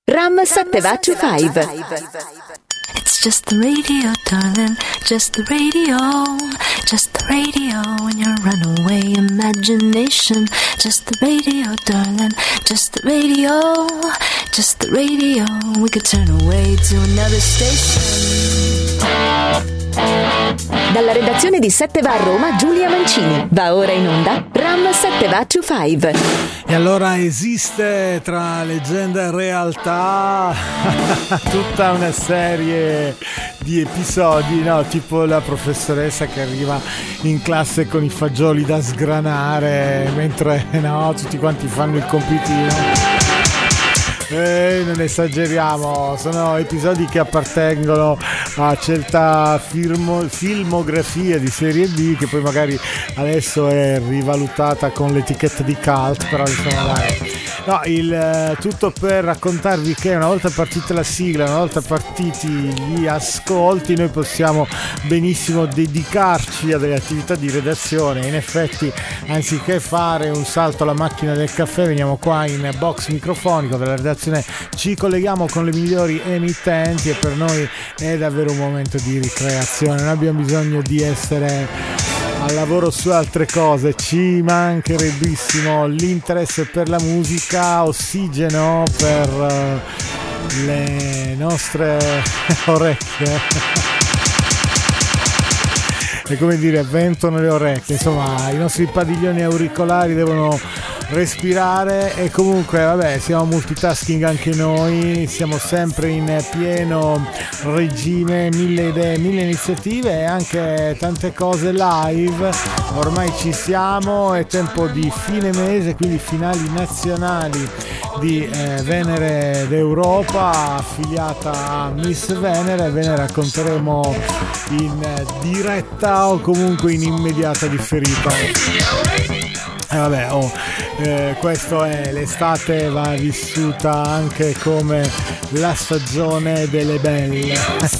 Ram 725. It's just the radio, darling, just the radio, just the radio in your runaway imagination. Just the radio, darling, just the radio, just the radio. We could turn away to another station. Dalla redazione di 7 va a Roma, Giulia Mancini. Va ora in onda Ram 725. E allora esiste tra leggenda e realtà tutta una serie di episodi, no? Tipo la professoressa che arriva in classe con i fagioli da sgranare mentre tutti quanti fanno il compitino. Non esageriamo, sono episodi che appartengono a certa filmografia di serie B che poi magari adesso è rivalutata con l'etichetta di cult, però insomma dai. No, il tutto per raccontarvi che una volta partita la sigla, una volta partiti gli ascolti, noi possiamo benissimo dedicarci a delle attività di redazione. In effetti, anziché fare un salto alla macchina del caffè, veniamo qua in box microfonico della redazione, ci colleghiamo con le migliori emittenti e per noi è davvero un momento di ricreazione. Non abbiamo bisogno di essere al lavoro su altre cose, ci mancherebbissimo l'interesse per la musica, ossigeno per le nostre orecchie. È come dire, vento nelle orecchie, insomma i nostri padiglioni auricolari devono respirare e comunque vabbè, siamo multitasking anche noi, siamo sempre in pieno regime, 1000 idee, 1000 iniziative e anche tante cose live. Ormai ci siamo, è tempo di fine mese, quindi finali nazionali di Venere d'Europa affiliata a Miss Venere. Ve ne racconteremo in diretta o comunque in immediata differita. Questo è l'estate, va vissuta anche come la stagione delle belle.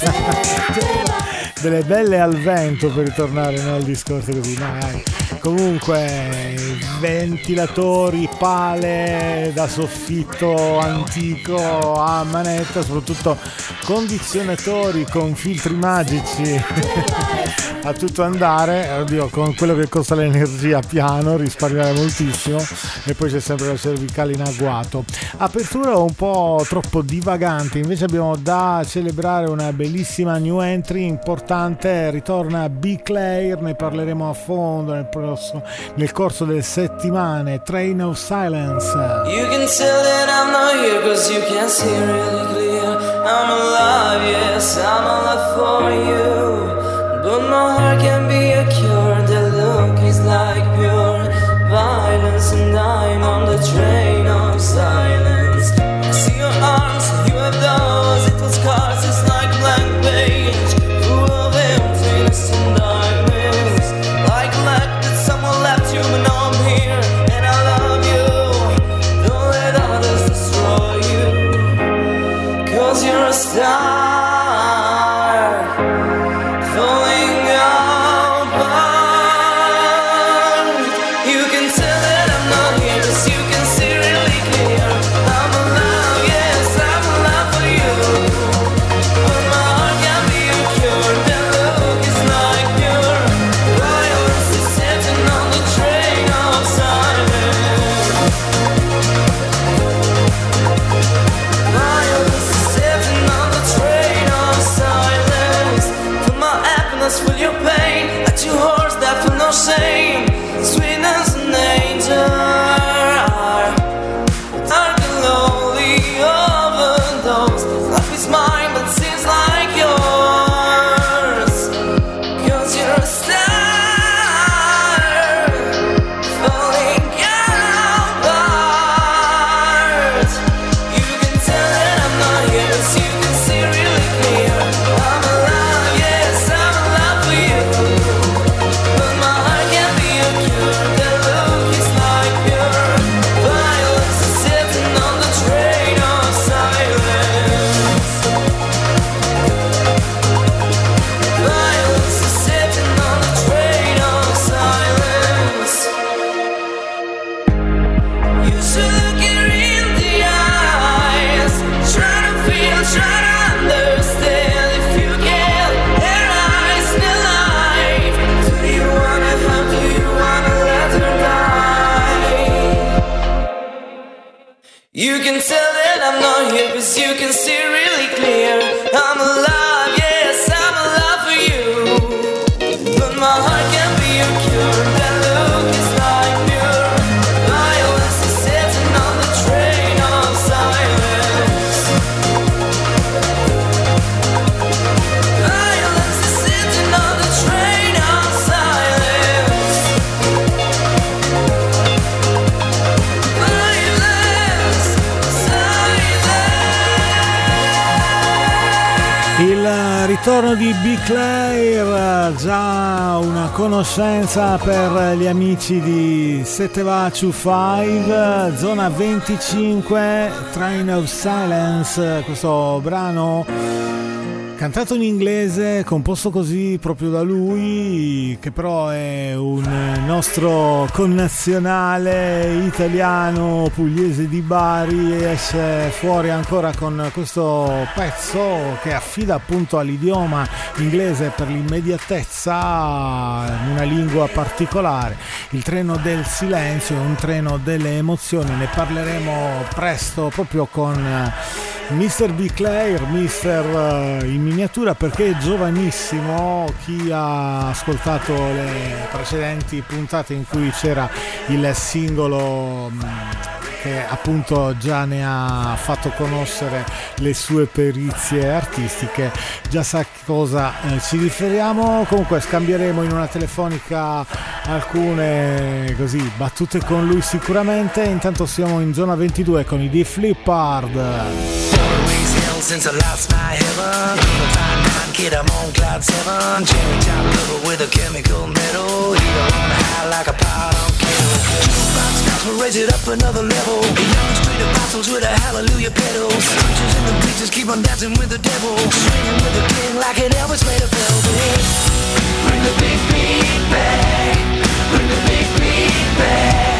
Delle belle al vento, per ritornare al discorso così. Comunque ventilatori, pale da soffitto antico a manetta, soprattutto condizionatori con filtri magici a tutto andare. Oddio, con quello che costa l'energia piano risparmiare moltissimo e poi c'è sempre la cervicale in agguato. Apertura un po' troppo divagante, invece abbiamo da celebrare una bellissima new entry importante, ritorna B. Clair, ne parleremo a fondo nel corso delle settimane. Train of Silence. You can tell that I'm not here cause you can't see really clear. I'm alive, yes, I'm alive for you, but my heart can be a cure. The look is like pure violence and I'm on the train of silence. I see your arms, you have those, it was scars, it's like blank page, full of emptiness and darkness, like lack that someone left you, but now I'm here and I love you. Don't let others destroy you, cause you're a star falling apart. You can tell that I'm not here cause you can see really clear. I'm alive, yes, I'm alive for you, but my heart can be a cure. The look is like pure violence is sitting on the train of silence. Violence is sitting on the train. I'm not here, 'cause you can see really clear. I'm alive, yes, I'm alive for you. But my heart can't be your cure. That look is like pure violence is sitting on the train of silence. Violence is sitting on the train of silence. Violence, silence. Il ritorno di B. Clair, già una conoscenza per gli amici di Seteva 25, zona 25, Train of Silence, questo brano cantato in inglese, composto così proprio da lui, che però è un nostro connazionale italiano, pugliese di Bari, e esce fuori ancora con questo pezzo che affida appunto all'idioma inglese per l'immediatezza, una lingua particolare. Il treno del silenzio è un treno delle emozioni, ne parleremo presto proprio con Mr. B. Clair, Mister in miniatura, perché è giovanissimo. Chi ha ascoltato le precedenti puntate in cui c'era il singolo che appunto già ne ha fatto conoscere le sue perizie artistiche, già sa cosa ci riferiamo. Comunque scambieremo in una telefonica alcune così battute con lui sicuramente. Intanto siamo in zona 22 con i Def Leppard. Since I lost my heaven, gonna find nine, kid, I'm on cloud 7. Cherry top cover with a chemical metal, heater on high like a pot on kettle. Jukebox gospel, raise it up another level. A young street apostles with a hallelujah pedals. Preachers and the preachers keep on dancing with the devil, swinging with the king like an Elvis made of velvet. Bring the big beat back, bring the big beat back.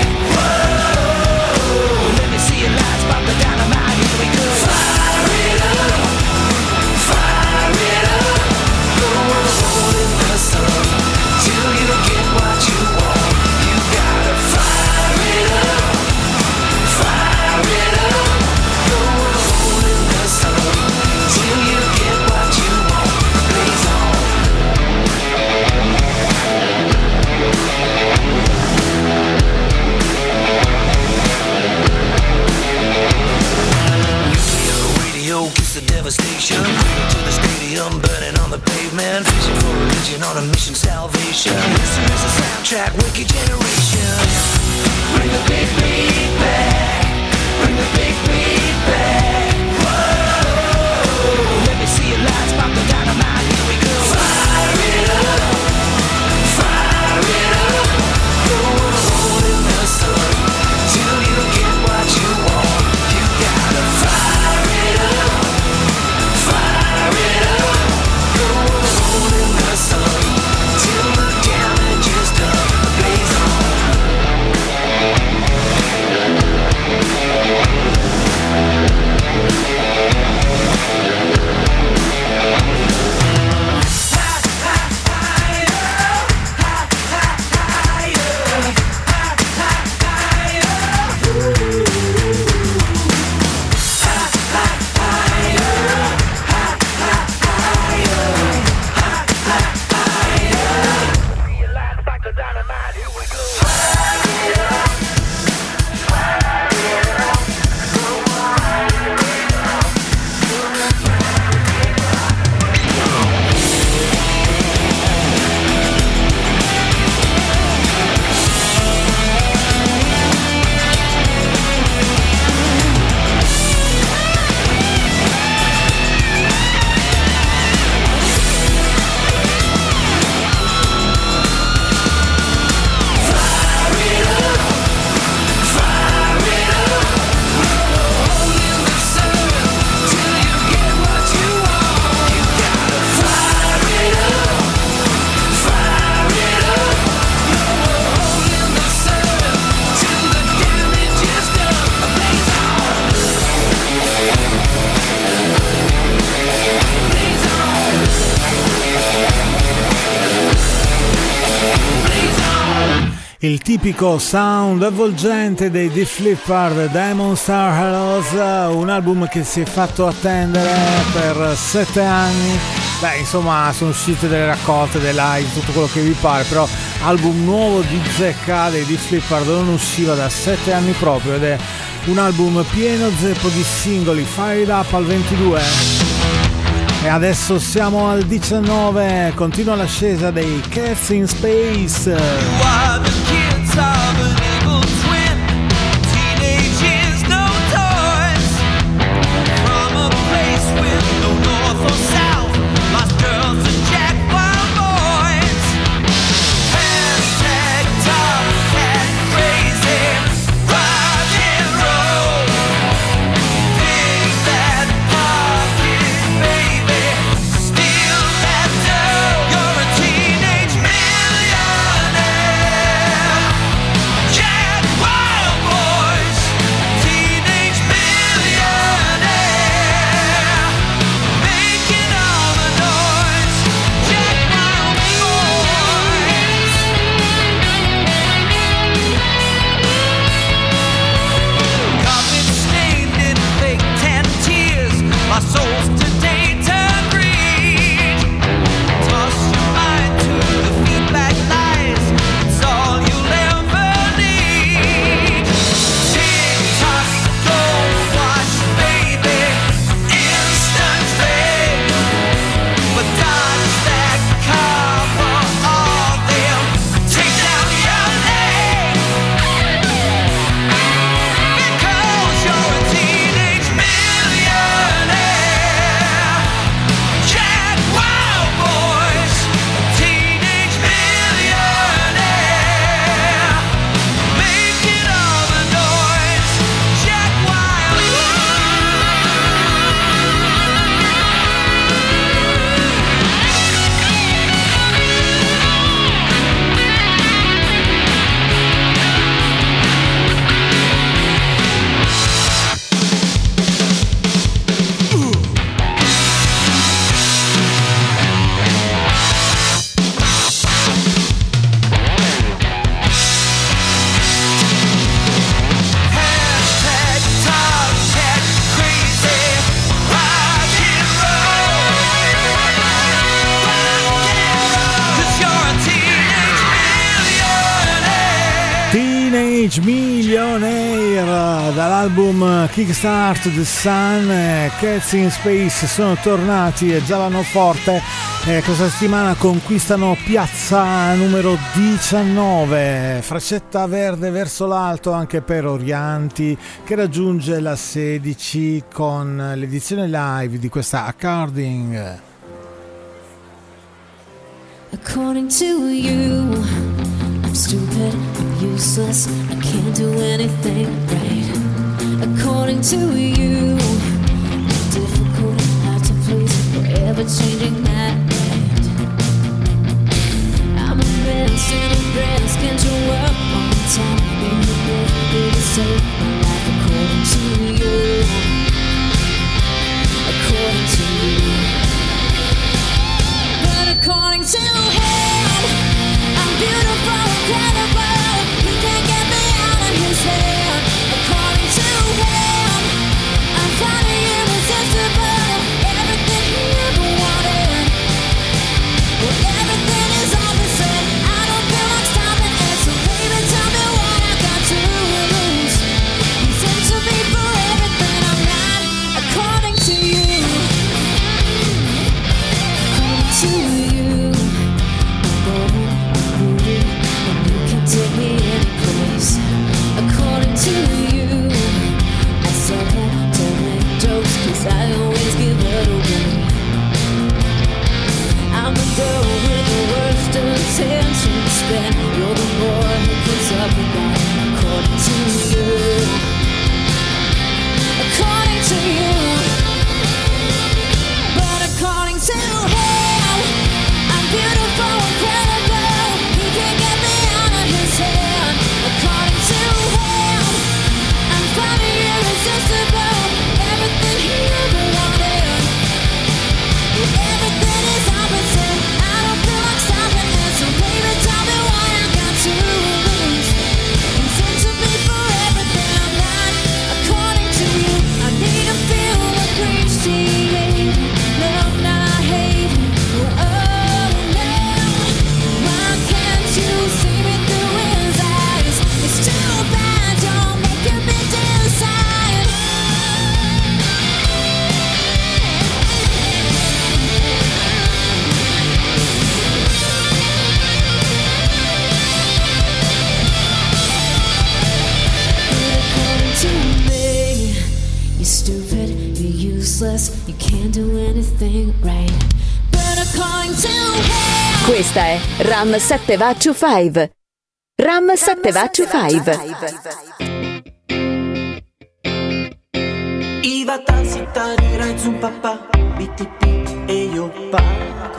Whoa, let me see your lights, pop the dynamite, here we go. Fire it up, fire it up. Go hold in the sun till you get what you want. You gotta fire it up, fire it up. Go hold in the sun till you get what you want. Blaze on. Kiss the devastation, to the stadium, burning on the pavement, fishing for religion on a mission, salvation. Listen as a soundtrack, wicked generation. Bring the big beat back, bring the big beat back. Whoa, let me see your lights, pop the dynamite, here we go. Fire it up, fire it up. Go hold in the sun till you get what you want. You gotta fire it up. Fire it up, go hold in the sun till the damage is done. Blaze on. il tipico sound avvolgente dei Def Leppard, Diamond Star Hellos, un album che si è fatto attendere per 7 anni. Beh, insomma, sono uscite delle raccolte, dei live, tutto quello che vi pare, però album nuovo di zecca dei Def Leppard non usciva da 7 anni proprio, ed è un album pieno zeppo di singoli. Fire It Up al 22 e adesso siamo al 19, continua l'ascesa dei Cats in Space. Millionaire dall'album Kickstart the Sun. Cats in Space sono tornati e già vanno forte, questa settimana conquistano piazza numero 19, freccetta verde verso l'alto anche per Orianti, che raggiunge la 16 con l'edizione live di questa According. According to you, I'm stupid, I'm useless, I can't do anything right. According to you, I'm difficult and hard to please, forever changing my mind. I'm a mess and a breast, can't you work on time? You never be the same, my life according to you. According to you. But according to him, I'm beautiful, incredible. He can't get me out of his head. According to him, I'm fine. useless, you can't do anything right. Better calling to hell. Questa è Ram 7 va to 5. Ram 7 va to 5. Iva tassi tarira zum papà BTP e io pago.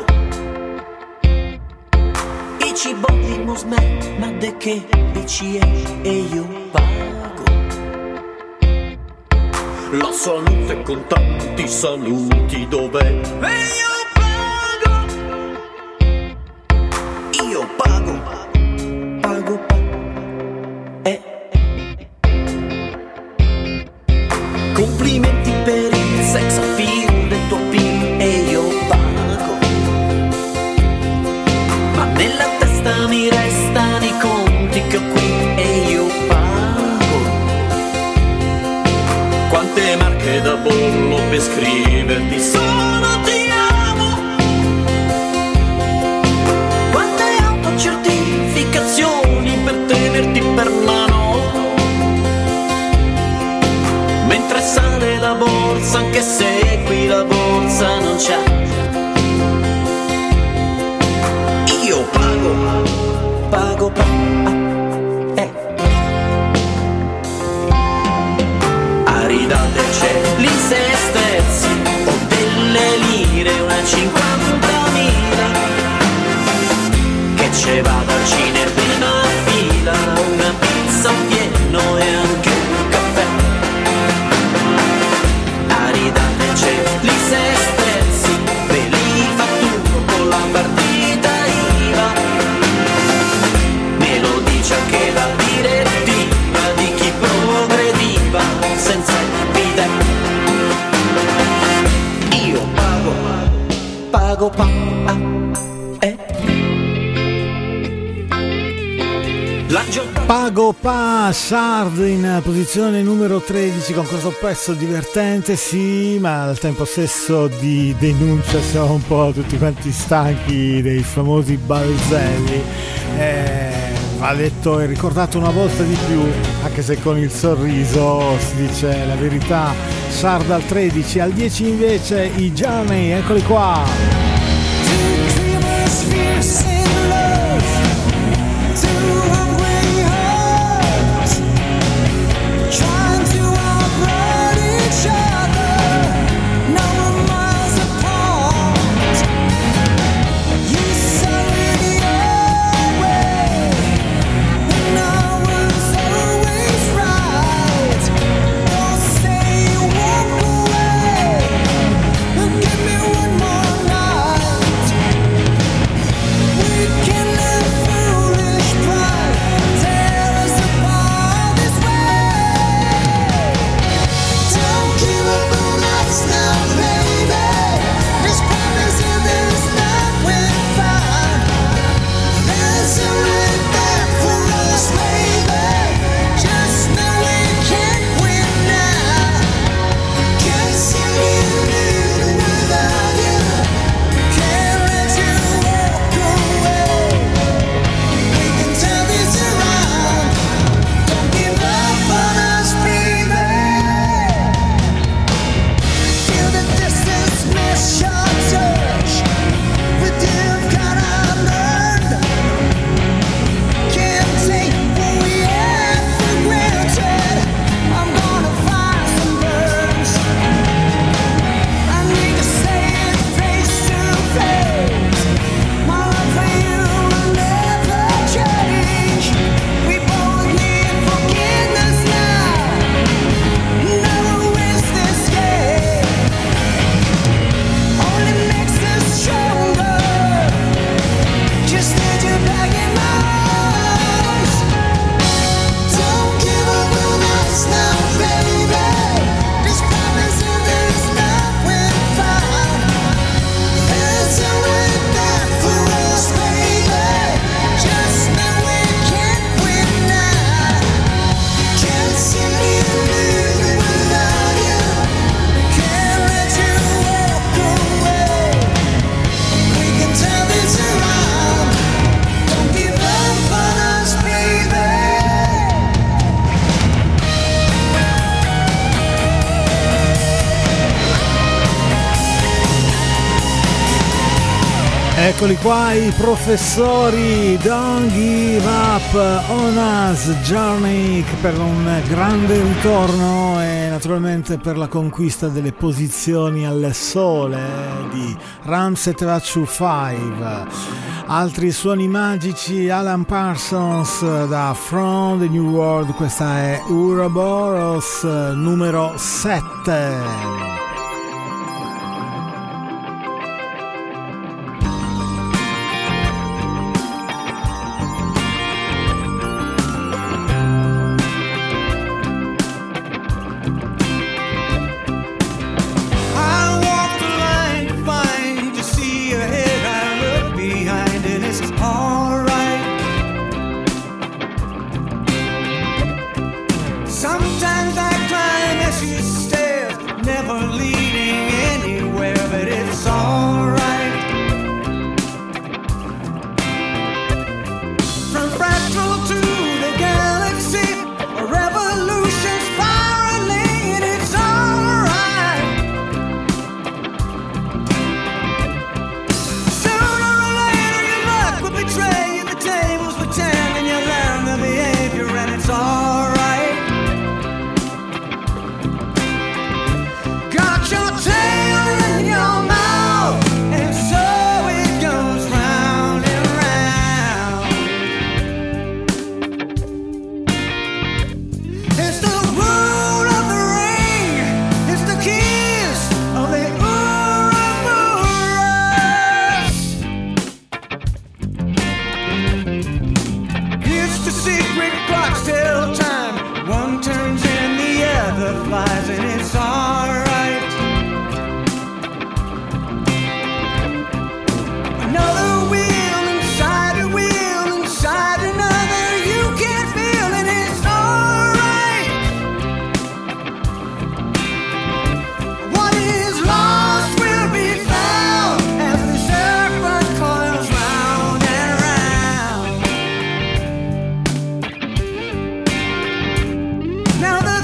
I cibolli mosme ma de che BCE e io pago. La salute con tanti saluti dov'è? E io pago. Io pago. Pago. Complimenti per il sex appeal del tuo PIL e io pago. Ma nella testa mi restano i conti che ho qui e io pago. Quante marche da bollo per scriverti solo ti amo. Quante autocertificazioni per tenerti per mano. Mentre sale la borsa, anche se qui la borsa non c'è. Io pago. Aridate c'è lì se stezzi, ho delle lire, una 50.000. Che ce vada al cinema prima fila, una pizza pieno e anche un caffè. Aridate c'è lì se stezzi, ve li fatturo con la partita IVA. Me lo dice anche la direttiva di chi progrediva senza vita. Io pago. Pago Pa, Shard in posizione numero 13 con questo pezzo divertente, sì, ma al tempo stesso di denuncia. Siamo un po' tutti quanti stanchi dei famosi balzelli. Va detto e ricordato una volta di più, anche se con il sorriso si dice la verità. Shard al 13, al 10 invece i Journey, eccoli qua. Give me one more night. Eccoli qua i professori, Don't Give Up on Us, Journey, per un grande ritorno e naturalmente per la conquista delle posizioni al sole di Ram Setevacciu 5. Altri suoni magici, Alan Parsons da From the New World, questa è Ouroboros numero 7. Sometimes I climb as you stairs, never leading anywhere, but it's alright. From fractal to the galaxy, a revolution spiraling, and it's alright. Sooner or later your luck will betray you, the tables will turn and you'll learn the behavior, and it's alright. Flies and it's alright. Another wheel inside a wheel inside another, you can't feel and it's alright. What is lost will be found as the serpent coils round and round. Now the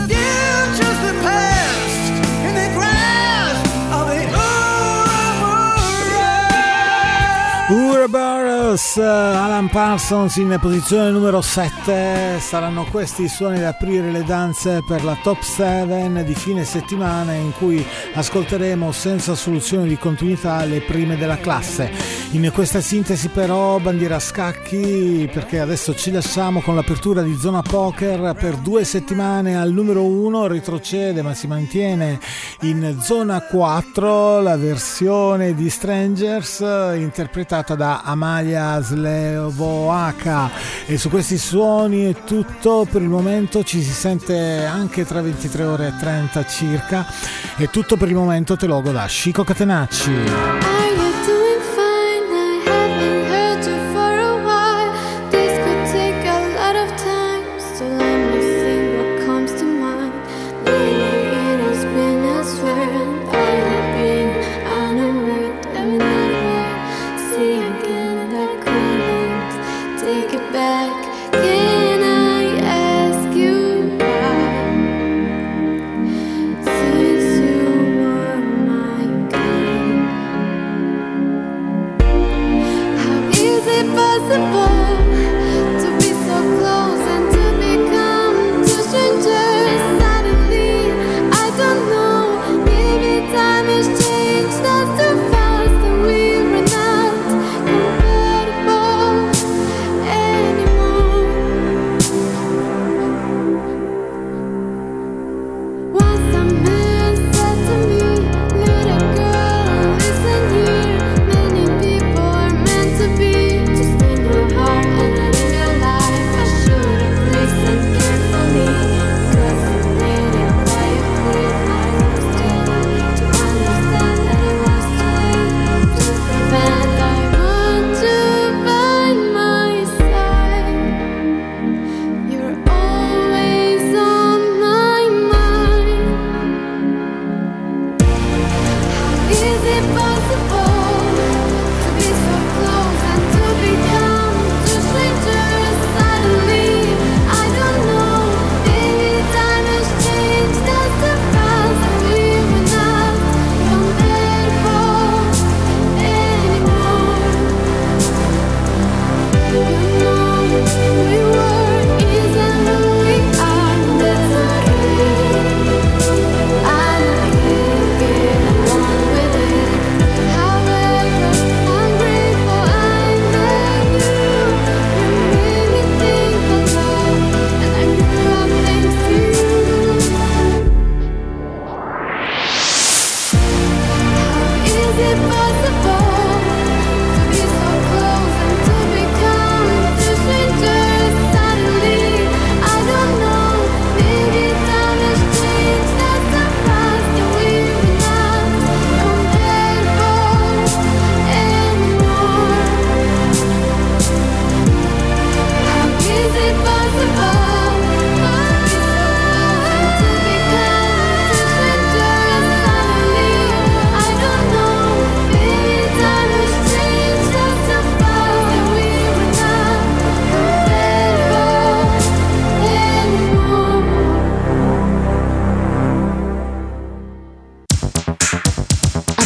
Ouroboros, Alan Parsons in posizione numero 7. Saranno questi i suoni ad aprire le danze per la Top 7 di fine settimana, in cui ascolteremo senza soluzione di continuità le prime della classe. In questa sintesi però bandiera a scacchi, perché adesso ci lasciamo con l'apertura di Zona Poker per 2 settimane al numero 1, retrocede ma si mantiene in Zona 4 la versione di Strangers interpretata da Amalia Slevoaka. E su questi suoni è tutto per il momento, ci si sente anche tra 23 ore e 30 circa. È tutto per il momento, te lo auguro da Chico Catenacci.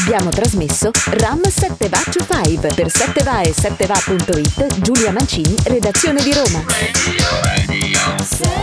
Abbiamo trasmesso Ram 7va to 5 per 7va e 7va.it. Giulia Mancini, redazione di Roma. Radio.